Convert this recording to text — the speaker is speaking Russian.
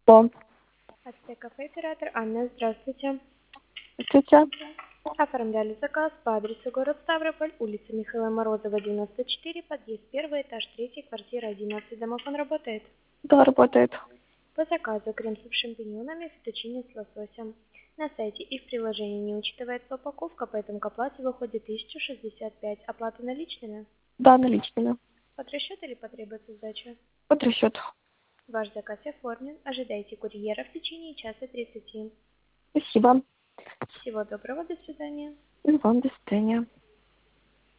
Да. Ацтек-кафе, оператор Анна, здравствуйте. Здравствуйте. Оформляли заказ по адресу город Ставрополь, улица Михаила Морозова, 94, подъезд 1, этаж 3, квартира 11. Домофон работает. Да, работает. По заказу крем суп с шампиньонами, фетучини с лососем. На сайте и в приложении не учитывается упаковка, поэтому к оплате выходит 1065. Оплата наличными? Да, наличными. Под расчет или потребуется сдача? Под расчет. Ваш заказ оформлен. Ожидайте курьера в течение часа 30. Спасибо. Всего доброго, до свидания. И вам до свидания.